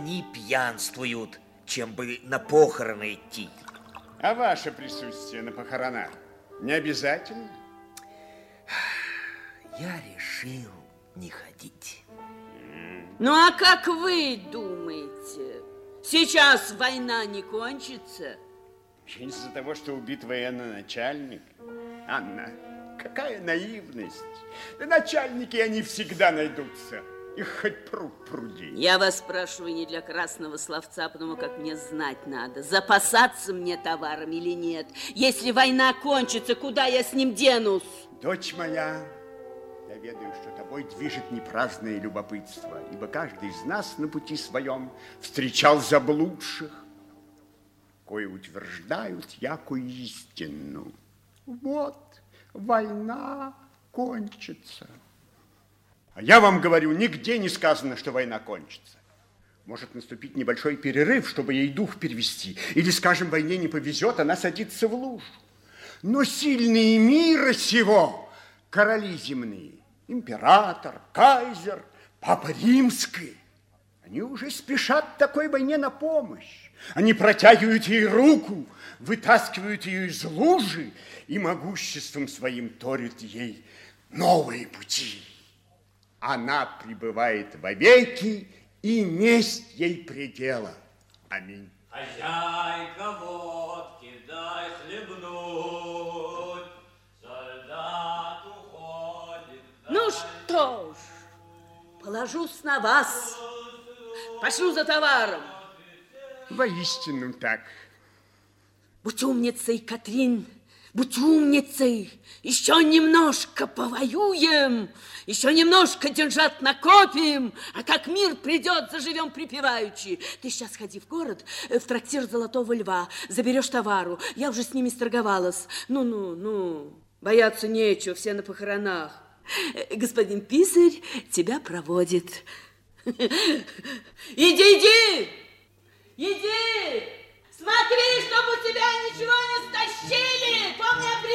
они пьянствуют, чем бы на похороны идти. А ваше присутствие на похоронах не обязательно? Я решил не ходить. Ну, а как вы думаете, сейчас война не кончится? Из-за того, что убит военно-начальник? Анна, какая наивность. Да начальники, они всегда найдутся. Их хоть пруд пруди. Я вас спрашиваю не для красного словца, потому как мне знать надо, запасаться мне товаром или нет. Если война кончится, куда я с ним денусь? Дочь моя, я ведаю, что тобой движет не праздное любопытство, ибо каждый из нас на пути своем встречал заблудших, кое утверждают якую истину. Вот, война кончится. А я вам говорю, нигде не сказано, что война кончится. Может наступить небольшой перерыв, чтобы ей дух перевести. Или, скажем, войне не повезет, она садится в лужу. Но сильные мира сего, короли земные, император, кайзер, папа римский, они уже спешат такой войне на помощь. Они протягивают ей руку, вытаскивают ее из лужи и могуществом своим торят ей новые пути. Она пребывает вовеки, и несть ей предела. Аминь. Хозяйка, водки дай хлебнуть, солдат уходит. Ну что ж, положусь на вас, пошлю за товаром. Воистину так. Будь умницей, Катрин, будь умницей. Еще немножко повоюем, еще немножко деньжат накопим, а как мир придет, заживем припеваючи. Ты сейчас ходи в город, в трактир Золотого Льва, заберешь товару. Я уже с ними сторговалась. Ну, бояться нечего, все на похоронах. Господин писарь тебя проводит. Иди! Смотри, чтобы у тебя ничего не стащили! Помни о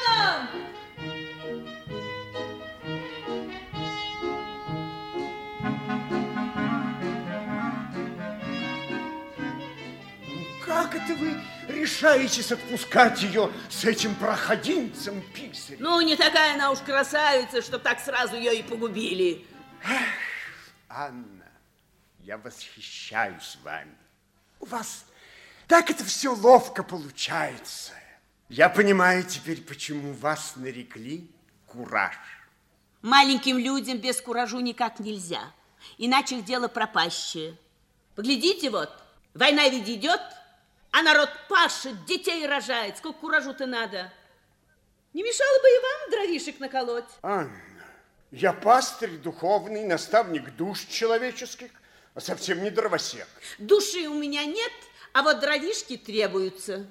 приданом! Как это вы решаетесь отпускать ее с этим проходимцем, писарь? Ну, не такая она уж красавица, чтоб так сразу ее и погубили. Анна, я восхищаюсь вами. У вас так это все ловко получается. Я понимаю теперь, почему вас нарекли Кураж. Маленьким людям без куражу никак нельзя, иначе их дело пропащее. Поглядите вот, война ведь идет, а народ пашет, детей рожает. Сколько куражу-то надо? Не мешало бы и вам дровишек наколоть. Анна, я пастырь духовный, наставник душ человеческих, а совсем не дровосек. Души у меня нет, а вот дровишки требуются.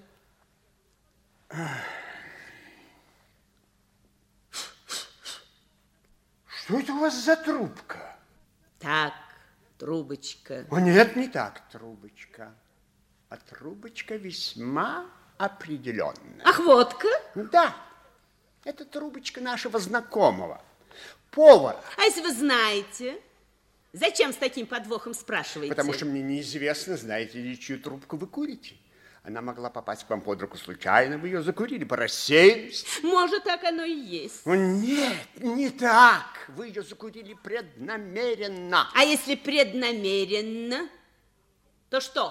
Что это у вас за трубка? Так, трубочка. О, нет, не так трубочка, а трубочка весьма определенная. Ах, водка? Да, это трубочка нашего знакомого, повара. А если вы знаете, зачем с таким подвохом спрашиваете? Потому что мне неизвестно, знаете ли, чью трубку вы курите. Она могла попасть к вам под руку случайно, вы ее закурили по рассеянности. Может, так оно и есть. О, нет, не так. Вы ее закурили преднамеренно. А если преднамеренно, то что?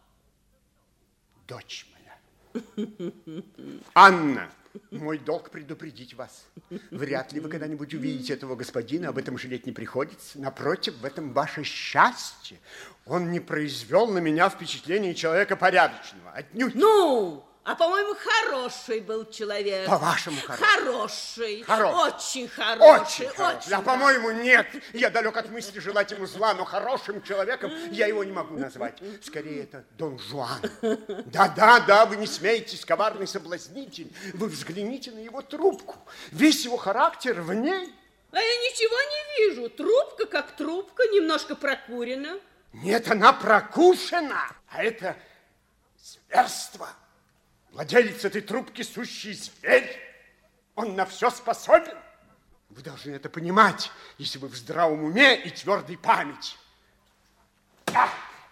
Дочь моя. Анна, мой долг предупредить вас. Вряд ли вы когда-нибудь увидите этого господина, об этом жалеть не приходится. Напротив, в этом ваше счастье. Он не произвел на меня впечатление человека порядочного. Отнюдь. Ну, а по-моему, хороший был человек. По-вашему, хороший. Очень хороший. А по-моему, нет. Я далек от мысли желать ему зла, но хорошим человеком я его не могу назвать. Скорее, это Дон Жуан. Да, вы не смеетесь, коварный соблазнитель. Вы взгляните на его трубку. Весь его характер в ней. А я ничего не вижу. Трубка как трубка, немножко прокурена. Нет, она прокушена, а это зверство. Владелец этой трубки сущий зверь. Он на все способен. Вы должны это понимать, если вы в здравом уме и твердой памяти.